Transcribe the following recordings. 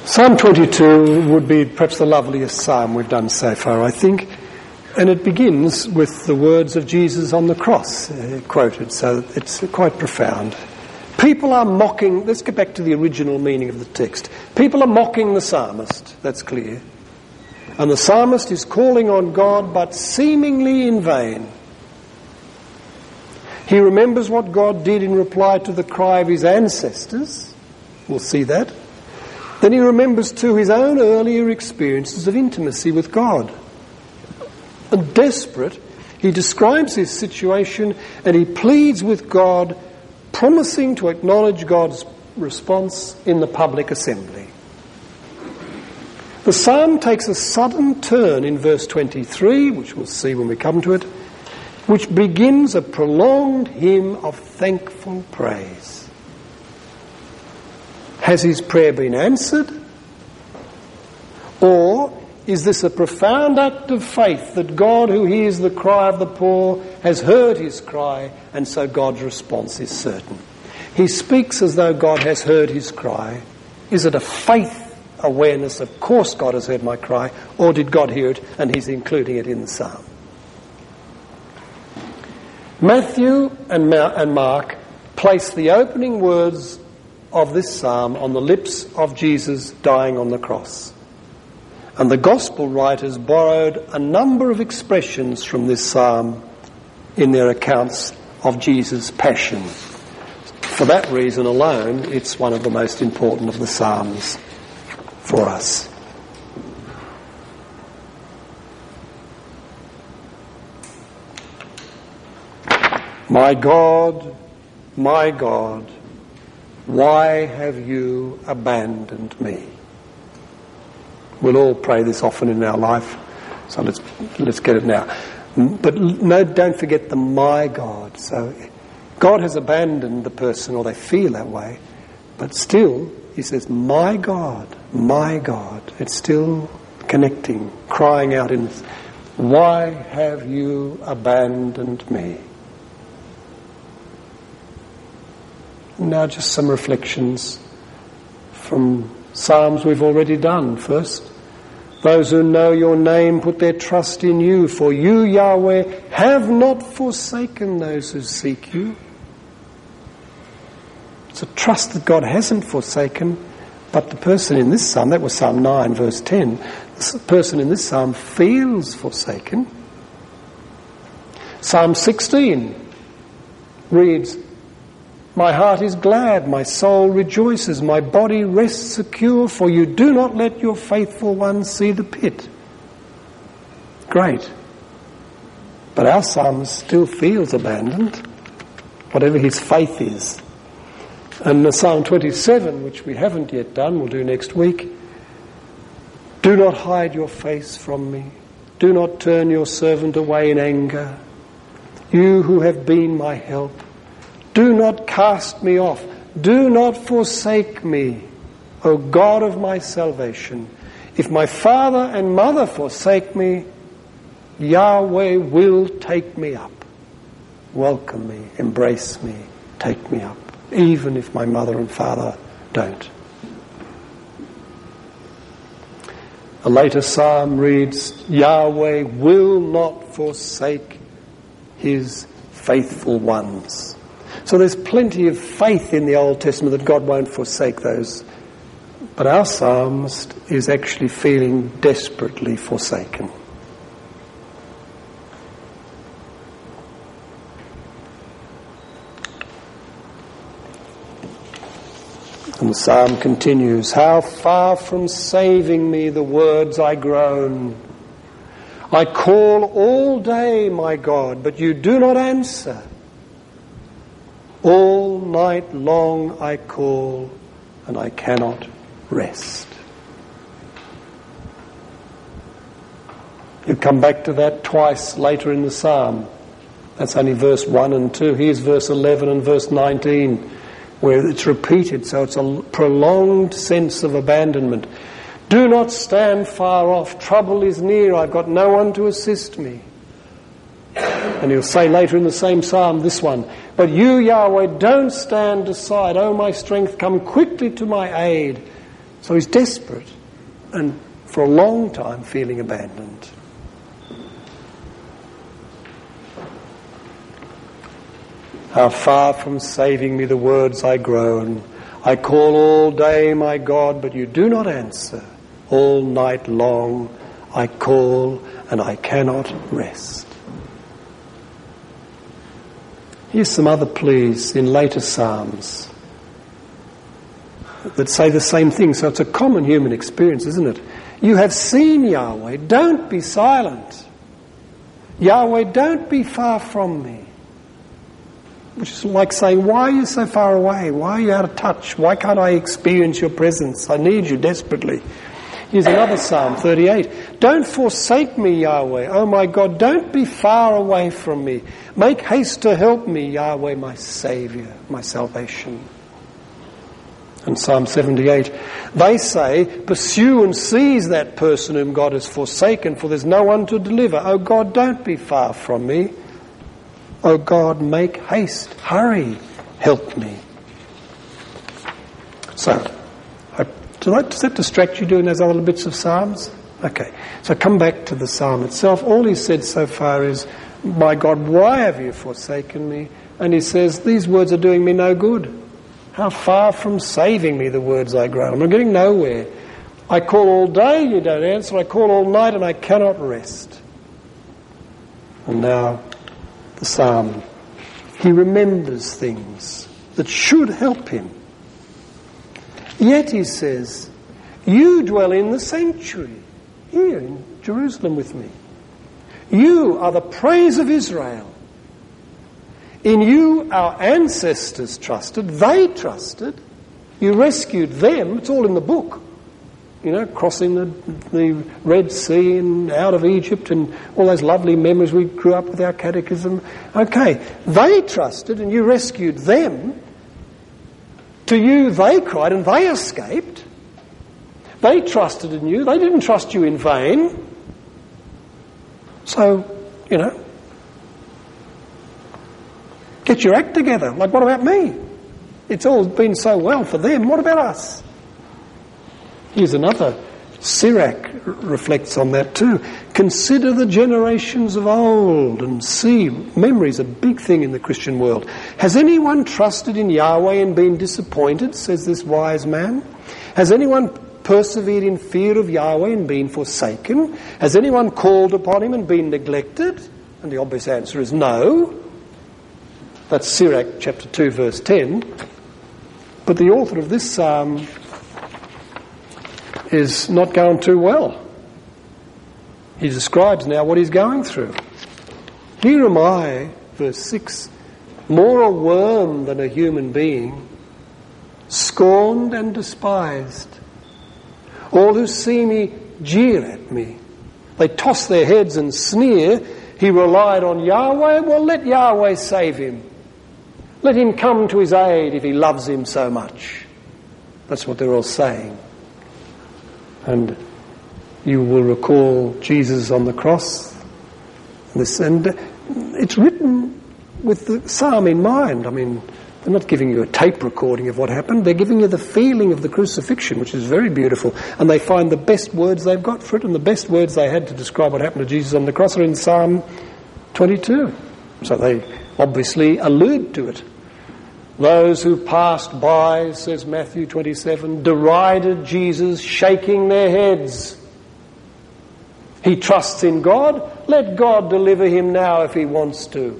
Psalm 22 would be perhaps the loveliest psalm we've done so far, I think. And it begins with the words of Jesus on the cross, quoted, so it's quite profound. People are mocking, let's get back to the original meaning of the text. People are mocking the psalmist, that's clear. And the psalmist is calling on God, but seemingly in vain. He remembers what God did in reply to the cry of his ancestors. We'll see that. Then he remembers too his own earlier experiences of intimacy with God. And desperate, he describes his situation and he pleads with God, promising to acknowledge God's response in the public assembly. The psalm takes a sudden turn in verse 23, which we'll see when we come to it, which begins a prolonged hymn of thankful praise. Has his prayer been answered? Or is this a profound act of faith that God, who hears the cry of the poor, has heard his cry, and so God's response is certain? He speaks as though God has heard his cry. Is it a faith awareness, of course God has heard my cry, or did God hear it and he's including it in the psalm? Matthew and Mark place the opening words of this psalm on the lips of Jesus dying on the cross. And the gospel writers borrowed a number of expressions from this psalm in their accounts of Jesus' passion. For that reason alone, it's one of the most important of the psalms for us. My God, why have you abandoned me? We'll all pray this often in our life, so let's get it now. But no, don't forget the my God. So God has abandoned the person, or they feel that way, but still he says, my God, it's still connecting, crying out in, why have you abandoned me? Now just some reflections from Psalms we've already done. First, those who know your name put their trust in you, for you, Yahweh, have not forsaken those who seek you. It's a trust that God hasn't forsaken, but the person in this psalm, that was Psalm 9, verse 10, the person in this psalm feels forsaken. Psalm 16 reads, my heart is glad, my soul rejoices, my body rests secure, for you do not let your faithful one see the pit. Great. But our psalmist still feels abandoned, whatever his faith is. And the Psalm 27, which we haven't yet done, we'll do next week. Do not hide your face from me. Do not turn your servant away in anger. You who have been my help, do not cast me off. Do not forsake me, O God of my salvation. If my father and mother forsake me, Yahweh will take me up. Welcome me, embrace me, take me up, even if my mother and father don't. A later psalm reads, Yahweh will not forsake his faithful ones. So there's plenty of faith in the Old Testament that God won't forsake those. But our psalmist is actually feeling desperately forsaken. And the psalm continues, how far from saving me the words I groan. I call all day, my God, but you do not answer. All night long I call, and I cannot rest. You come back to that twice later in the psalm. That's only verse 1 and 2. Here's verse 11 and verse 19, where it's repeated, so it's a prolonged sense of abandonment. Do not stand far off. Trouble is near. I've got no one to assist me. And he'll say later in the same psalm, this one, but you, Yahweh, don't stand aside. O my strength, come quickly to my aid. So he's desperate and for a long time feeling abandoned. How far from saving me the words I groan. I call all day, my God, but you do not answer. All night long I call and I cannot rest. Here's some other pleas in later Psalms that say the same thing. So it's a common human experience, isn't it? You have seen Yahweh, don't be silent. Yahweh, don't be far from me. Which is like saying, why are you so far away? Why are you out of touch? Why can't I experience your presence? I need you desperately. Here's another Psalm 38. Don't forsake me, Yahweh. Oh my God, don't be far away from me. Make haste to help me, Yahweh, my Saviour, my salvation. And Psalm 78, they say, pursue and seize that person whom God has forsaken, for there's no one to deliver. Oh God, don't be far from me. Oh God, make haste, hurry, help me. So, does that distract you doing those other bits of Psalms? Okay, so come back to the Psalm itself. All he said so far is, my God, why have you forsaken me? And he says, these words are doing me no good. How far from saving me the words I groan. I'm getting nowhere. I call all day, you don't answer. I call all night and I cannot rest. And now the Psalm. He remembers things that should help him. Yet he says, you dwell in the sanctuary, here in Jerusalem with me. You are the praise of Israel. In you our ancestors trusted, they trusted. You rescued them, it's all in the book. You know, crossing the Red Sea and out of Egypt and all those lovely memories we grew up with our catechism. Okay, they trusted and you rescued them. To you they cried and they escaped. They trusted in you, they didn't trust you in vain. So, you know, get your act together. Like, what about me? It's all been so well for them. What about us? Here's another. Sirach reflects on that too. Consider the generations of old and see. Memory's a big thing in the Christian world. Has anyone trusted in Yahweh and been disappointed, says this wise man? Has anyone persevered in fear of Yahweh and been forsaken? Has anyone called upon him and been neglected? And the obvious answer is no. That's Sirach chapter 2 verse 10. But the author of this psalm is not going too well. He describes now what he's going through. Here am I, verse 6, more a worm than a human being, scorned and despised. All who see me jeer at me. They toss their heads and sneer. He relied on Yahweh. Well, let Yahweh save him. Let him come to his aid if he loves him so much. That's what they're all saying. And you will recall Jesus on the cross. And it's written with the psalm in mind. I mean, they're not giving you a tape recording of what happened. They're giving you the feeling of the crucifixion, which is very beautiful. And they find the best words they've got for it, and the best words they had to describe what happened to Jesus on the cross are in Psalm 22. So they obviously allude to it. Those who passed by, says Matthew 27, derided Jesus, shaking their heads. He trusts in God. Let God deliver him now if he wants to.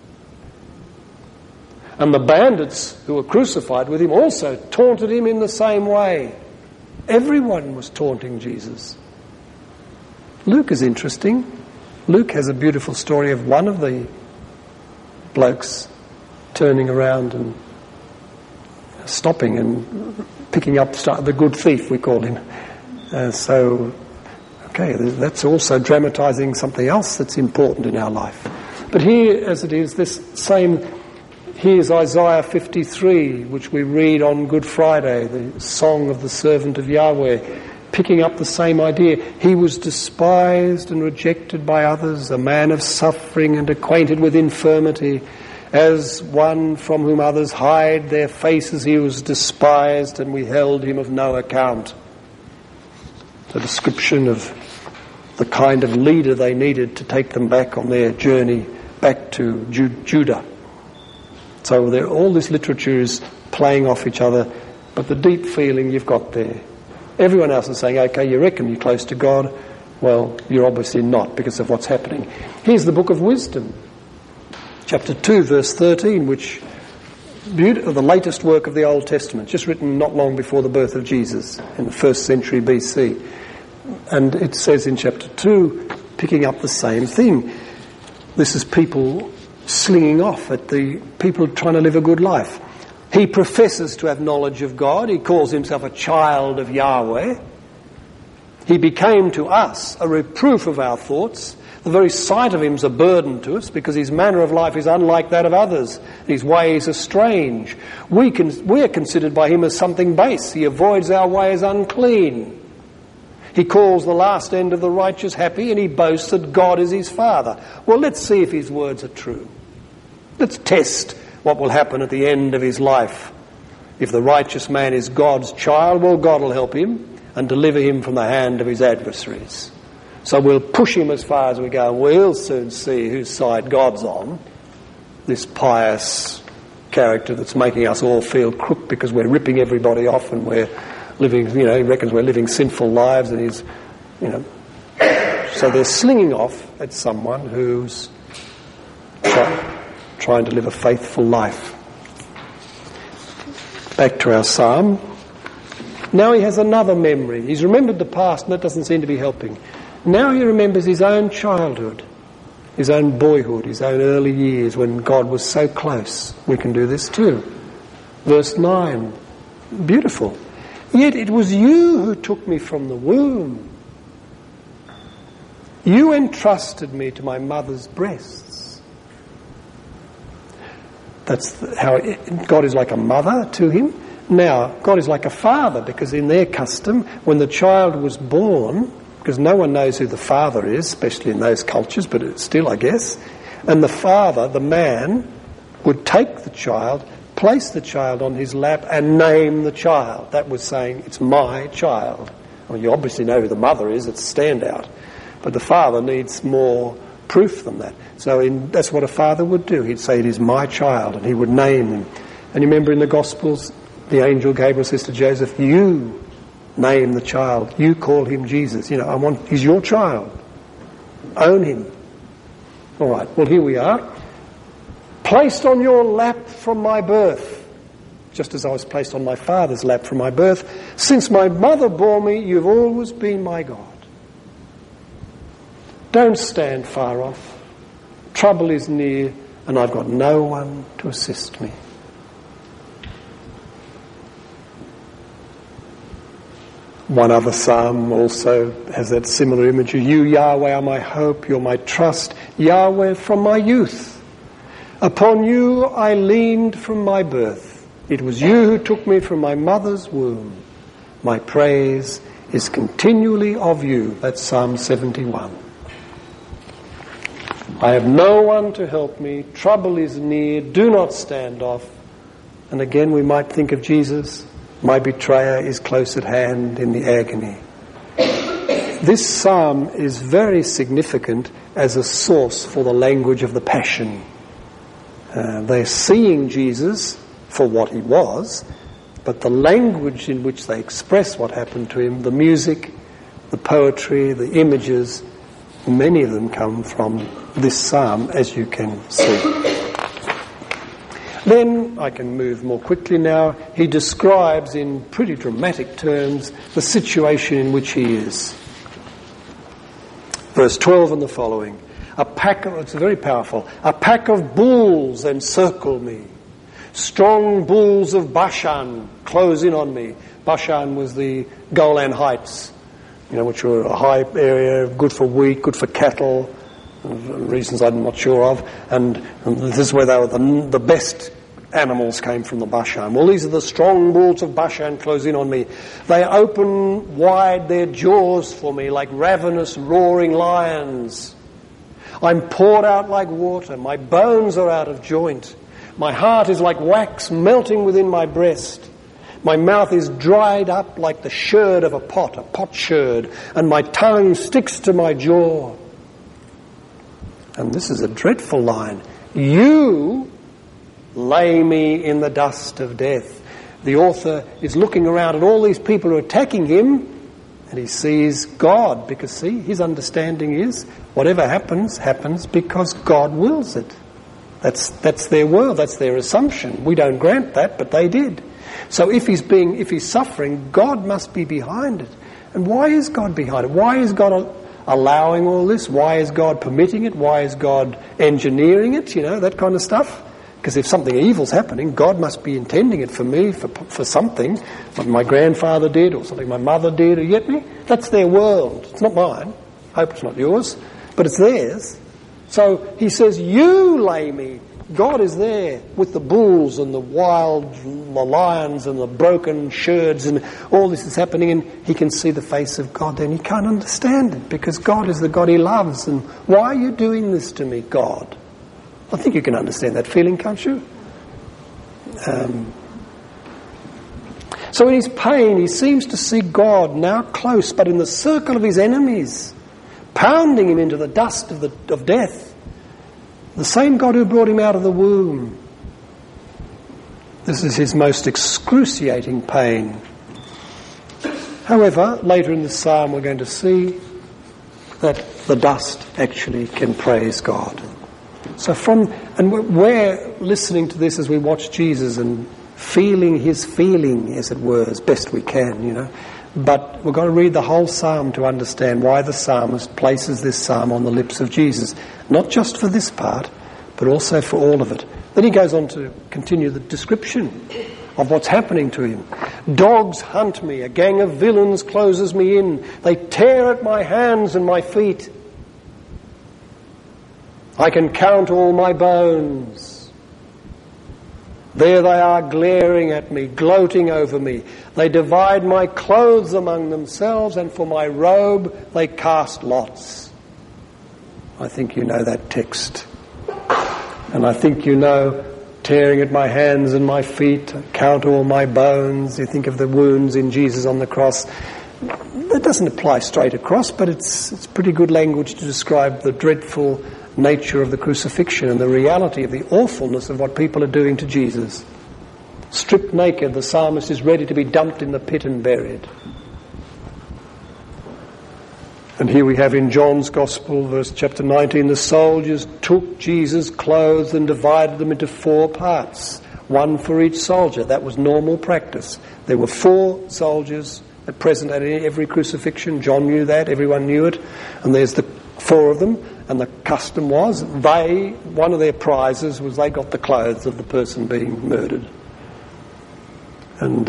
And the bandits who were crucified with him also taunted him in the same way. Everyone was taunting Jesus. Luke is interesting. Luke has a beautiful story of one of the blokes turning around and stopping and picking up the good thief, we call him. Okay, that's also dramatising something else that's important in our life. But here, as it is, here's Isaiah 53, which we read on Good Friday, the song of the servant of Yahweh, picking up the same idea. He was despised and rejected by others, a man of suffering and acquainted with infirmity. As one from whom others hide their faces, he was despised and we held him of no account. a description of the kind of leader they needed to take them back on their journey back to Judah. So all this literature is playing off each other, but the deep feeling you've got there. Everyone else is saying, okay, you reckon you're close to God. Well, you're obviously not because of what's happening. Here's the book of Wisdom, chapter 2, verse 13, which the latest work of the Old Testament, just written not long before the birth of Jesus in the 1st century BC. And it says in chapter 2, picking up the same thing. This is people slinging off at the people trying to live a good life. He professes to have knowledge of God. He calls himself a child of Yahweh. He became to us a reproof of our thoughts. The very sight of him is a burden to us because his manner of life is unlike that of others. His ways are strange. We are considered by him as something base. He avoids our way as unclean. He calls the last end of the righteous happy, and he boasts that God is his Father. Well, let's see if his words are true. Let's test what will happen at the end of his life. If the righteous man is God's child, well, God will help him and deliver him from the hand of his adversaries. So we'll push him as far as we go, and we'll soon see whose side God's on. This pious character that's making us all feel crook because we're ripping everybody off and we're living, he reckons we're living sinful lives, and he's, So they're slinging off at someone who's trying to live a faithful life. Back to our psalm. Now he has another memory. He's remembered the past, and that doesn't seem to be helping. Now he remembers his own childhood, his own boyhood, his own early years when God was so close. We can do this too. Verse 9. Beautiful. Yet it was you who took me from the womb. You entrusted me to my mother's breasts. That's how God is like a mother to him. Now, God is like a father, because in their custom, when the child was born, because no one knows who the father is, especially in those cultures, but it's still, I guess, and the father, the man, would take the child, place the child on his lap and name the child. That was saying, it's my child. Well, you obviously know who the mother is, it's a standout. But the father needs more proof than that. So that's what a father would do. He'd say, it is my child, and he would name him. And you remember in the Gospels, the angel Gabriel says to Joseph, you name the child, you call him Jesus. He's your child. Own him. All right, well, here we are. Placed on your lap from my birth, just as I was placed on my father's lap from my birth. Since my mother bore me, you've always been my God. Don't stand far off. Trouble is near, and I've got no one to assist me. One other psalm also has that similar imagery. You, Yahweh, are my hope, you're my trust. Yahweh, from my youth. Upon you I leaned from my birth. It was you who took me from my mother's womb. My praise is continually of you. That's Psalm 71. I have no one to help me. Trouble is near. Do not stand off. And again we might think of Jesus. My betrayer is close at hand in the agony. This psalm is very significant as a source for the language of the Passion. They're seeing Jesus for what he was, but the language in which they express what happened to him, the music, the poetry, the images, many of them come from this psalm, as you can see. Then, I can move more quickly now, he describes in pretty dramatic terms the situation in which he is. Verse 12 and the following. It's very powerful. A pack of bulls encircle me. Strong bulls of Bashan close in on me. Bashan was the Golan Heights, which were a high area, good for wheat, good for cattle, reasons I'm not sure of. And this is where they were the best animals came from the Bashan. Well, these are the strong bulls of Bashan close in on me. They open wide their jaws for me like ravenous, roaring lions. I'm poured out like water. My bones are out of joint. My heart is like wax melting within my breast. My mouth is dried up like the sherd of a potsherd, and my tongue sticks to my jaw. And this is a dreadful line. You lay me in the dust of death. The author is looking around at all these people who are attacking him, and he sees God, because, see, his understanding is whatever happens, happens because God wills it. That's their world, that's their assumption. We don't grant that, but they did. So if he's suffering, God must be behind it. And why is God behind it? Why is God allowing all this? Why is God permitting it? Why is God engineering it? You know, that kind of stuff. Because if something evil's happening, God must be intending it for me, for something, like my grandfather did, or something my mother did, or you get me? That's their world. It's not mine. I hope it's not yours, but it's theirs. So he says, you lay me. God is there with the bulls and the lions and the broken sherds, and all this is happening, and he can see the face of God then. He can't understand it, because God is the God he loves. And why are you doing this to me, God? I think you can understand that feeling, can't you? So in his pain, he seems to see God now close, but in the circle of his enemies, pounding him into the dust of death. The same God who brought him out of the womb. This is his most excruciating pain. However, later in the psalm we're going to see that the dust actually can praise God. So we're listening to this as we watch Jesus and feeling his feeling, as it were, as best we can, you know. But we've got to read the whole psalm to understand why the psalmist places this psalm on the lips of Jesus. Not just for this part, but also for all of it. Then he goes on to continue the description of what's happening to him. Dogs hunt me, a gang of villains closes me in. They tear at my hands and my feet. I can count all my bones. There they are glaring at me, gloating over me. They divide my clothes among themselves, and for my robe they cast lots. I think you know that text. And I think you know, tearing at my hands and my feet, count all my bones. You think of the wounds in Jesus on the cross. That doesn't apply straight across, but it's pretty good language to describe the dreadful nature of the crucifixion and the reality of the awfulness of what people are doing to Jesus. Stripped naked, the psalmist is ready to be dumped in the pit and buried. And here we have in John's Gospel, chapter 19, the soldiers took Jesus' clothes and divided them into 4 parts, one for each soldier. That was normal practice. There were 4 soldiers at present at every crucifixion. John knew that, everyone knew it. And there's the 4 of them. And the custom was, one of their prizes was they got the clothes of the person being murdered. And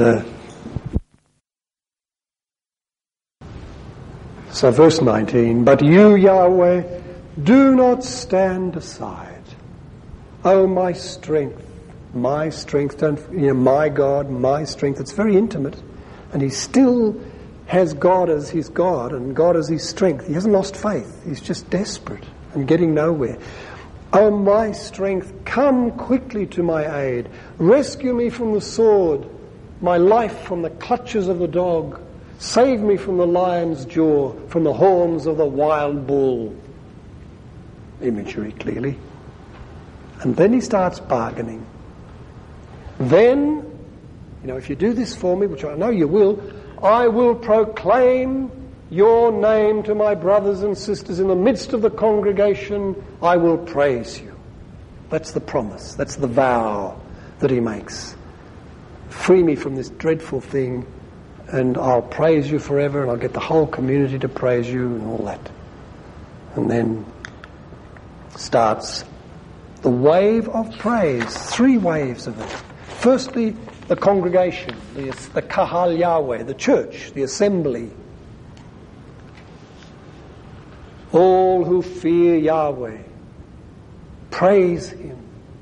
so verse 19, but you, Yahweh, do not stand aside. Oh, my strength, my God, my strength. It's very intimate. And he still has God as his God and God as his strength. He hasn't lost faith. He's just desperate and getting nowhere. Oh, my strength, come quickly to my aid. Rescue me from the sword, my life from the clutches of the dog. Save me from the lion's jaw, from the horns of the wild bull. Imagery, clearly. And then he starts bargaining. Then, if you do this for me, which I know you will, I will proclaim your name to my brothers and sisters. In the midst of the congregation, I will praise you. That's the promise. That's the vow that he makes. Free me from this dreadful thing, and I'll praise you forever, and I'll get the whole community to praise you, and all that. And then starts the wave of praise. 3 waves of it. Firstly, the congregation, the Kahal Yahweh, the church, the assembly. All who fear Yahweh, praise him.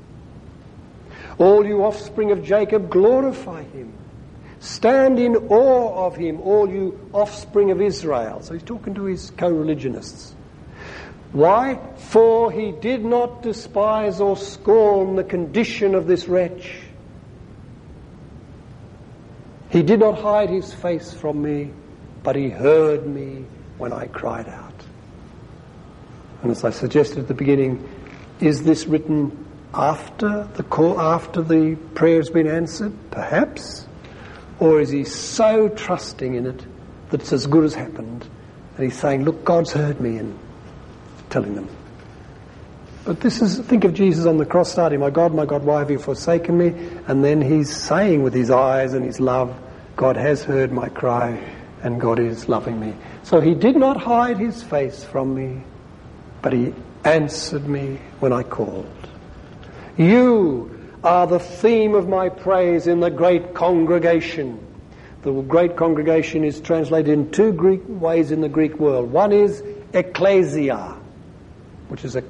All you offspring of Jacob, glorify him. Stand in awe of him, all you offspring of Israel. So he's talking to his co-religionists. Why? For he did not despise or scorn the condition of this wretch. He did not hide his face from me, but he heard me when I cried out. And as I suggested at the beginning, is this written after the prayer has been answered? Perhaps. Or is he so trusting in it that it's as good as happened? And he's saying, look, God's heard me, and telling them. But think of Jesus on the cross starting, my God, why have you forsaken me? And then he's saying with his eyes and his love, God has heard my cry and God is loving me. So he did not hide his face from me, but he answered me when I called. You are the theme of my praise in the great congregation. The great congregation is translated in two Greek ways in the Greek world. One is ecclesia, which is a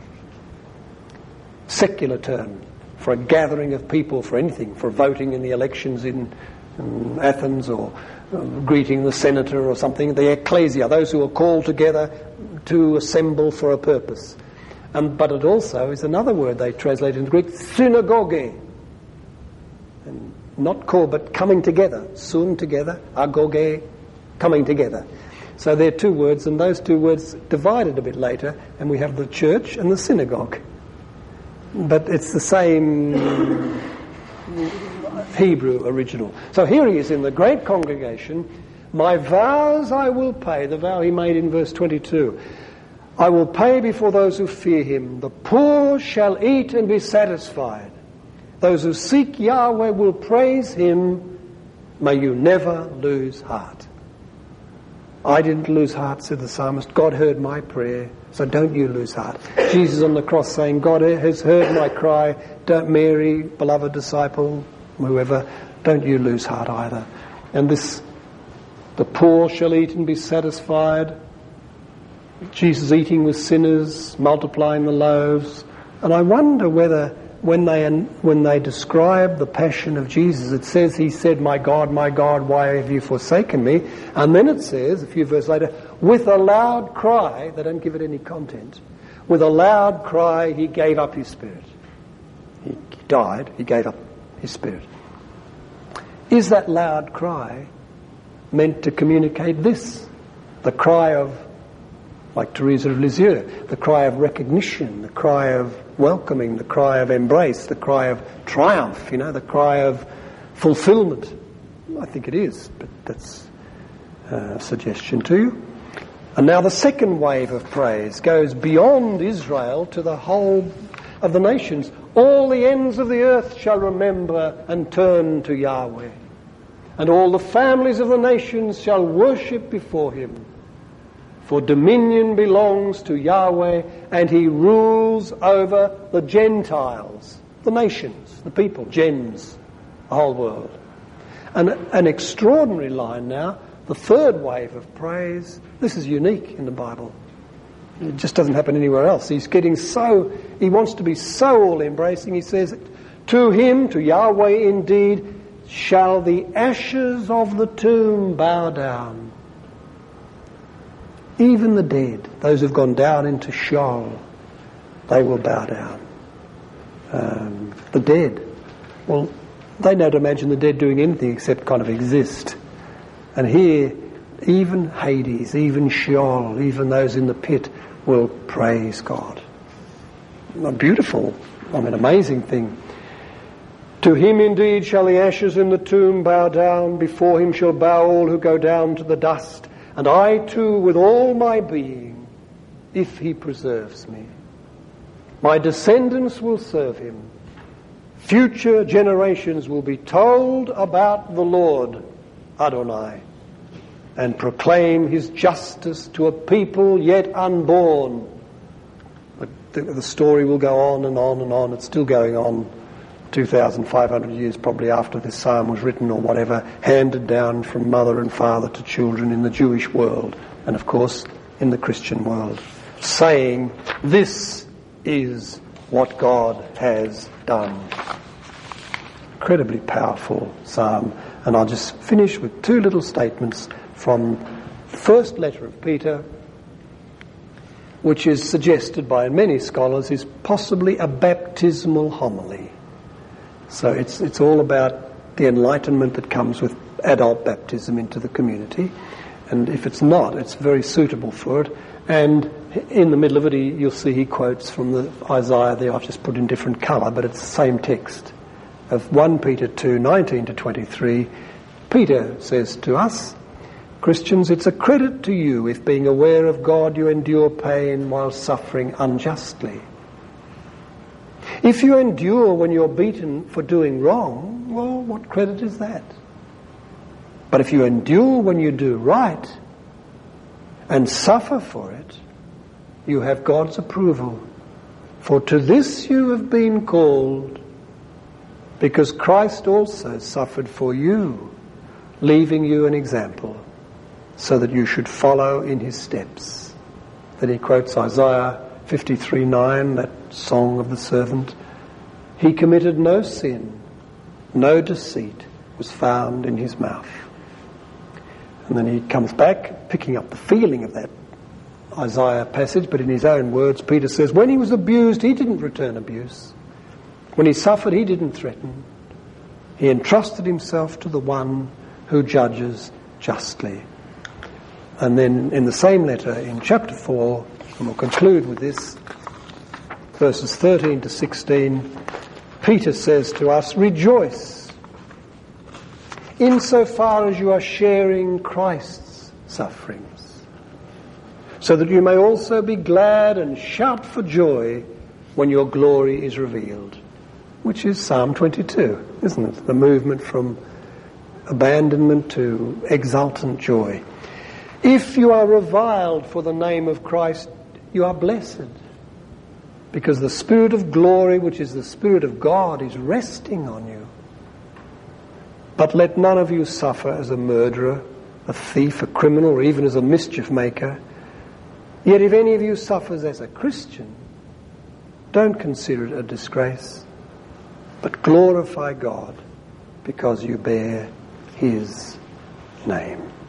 secular term for a gathering of people for anything, for voting in the elections in Athens, or greeting the senator or something. The ecclesia, those who are called together to assemble for a purpose. But it also is another word they translate in Greek, synagogue. And not called, but coming together. Sun, together. Agoge, coming together. So there are two words, and those two words divided a bit later, and we have the church and the synagogue. But it's the same Hebrew original. So here he is in the great congregation. My vows I will pay, the vow he made in verse 22. I will pay before those who fear him. The poor shall eat and be satisfied. Those who seek Yahweh will praise him. May you never lose heart. I didn't lose heart, said the psalmist. God heard my prayer, so don't you lose heart. Jesus on the cross saying, God has heard my cry. Don't, Mary, beloved disciple, whoever, don't you lose heart either. And the poor shall eat and be satisfied. Jesus eating with sinners, multiplying the loaves. And I wonder whether when they describe the passion of Jesus, it says he said, my God, why have you forsaken me? And then it says, a few verses later, with a loud cry, they don't give it any content, with a loud cry he gave up his spirit. He died, he gave up his spirit. Is that loud cry meant to communicate this? The cry of, like Teresa of Lisieux, the cry of recognition, the cry of welcoming, the cry of embrace, the cry of triumph, the cry of fulfillment. I think it is, but that's a suggestion to you. And now the second wave of praise goes beyond Israel to the whole of the nations. All the ends of the earth shall remember and turn to Yahweh, and all the families of the nations shall worship before him. For dominion belongs to Yahweh, and he rules over the Gentiles, the nations, the people, gens, the whole world. And an extraordinary line now, the third wave of praise. This is unique in the Bible. It just doesn't happen anywhere else. He wants to be so all-embracing. He says, to him, to Yahweh indeed, shall the ashes of the tomb bow down. Even the dead, those who've gone down into Sheol, they will bow down. The dead, well, they don't imagine the dead doing anything except kind of exist. And here, even Hades, even Sheol, even those in the pit will praise God. A beautiful, amazing thing. To him indeed shall the ashes in the tomb bow down, before him shall bow all who go down to the dust. And I too, with all my being, if he preserves me. My descendants will serve him. Future generations will be told about the Lord, Adonai, and proclaim his justice to a people yet unborn. The story will go on and on and on. It's still going on 2,500 years probably after this psalm was written or whatever, handed down from mother and father to children in the Jewish world and of course in the Christian world, saying, this is what God has done. Incredibly powerful psalm. And I'll just finish with two little statements from the first letter of Peter, which is suggested by many scholars is possibly a baptismal homily. So it's all about the enlightenment that comes with adult baptism into the community. And if it's not, it's very suitable for it. And in the middle of it, you'll see he quotes from the Isaiah there. I've just put in different colour, but it's the same text of 1 Peter 2:19 to 23. Peter says to us, Christians, it's a credit to you if being aware of God you endure pain while suffering unjustly. If you endure when you're beaten for doing wrong, well, what credit is that? But if you endure when you do right and suffer for it, you have God's approval. For to this you have been called, because Christ also suffered for you, leaving you an example, so that you should follow in his steps. Then he quotes Isaiah 53:9, that song of the servant. He committed no sin, no deceit was found in his mouth. And then he comes back, picking up the feeling of that Isaiah passage, but in his own words, Peter says, when he was abused, he didn't return abuse. When he suffered, he didn't threaten. He entrusted himself to the one who judges justly. And then in the same letter, in chapter 4, and we'll conclude with this, verses 13 to 16, Peter says to us, rejoice insofar as you are sharing Christ's sufferings, so that you may also be glad and shout for joy when your glory is revealed. Which is Psalm 22, isn't it? The movement from abandonment to exultant joy. If you are reviled for the name of Christ, you are blessed, because the Spirit of glory, which is the Spirit of God, is resting on you. But let none of you suffer as a murderer, a thief, a criminal, or even as a mischief maker. Yet if any of you suffers as a Christian, don't consider it a disgrace, but glorify God because you bear his name.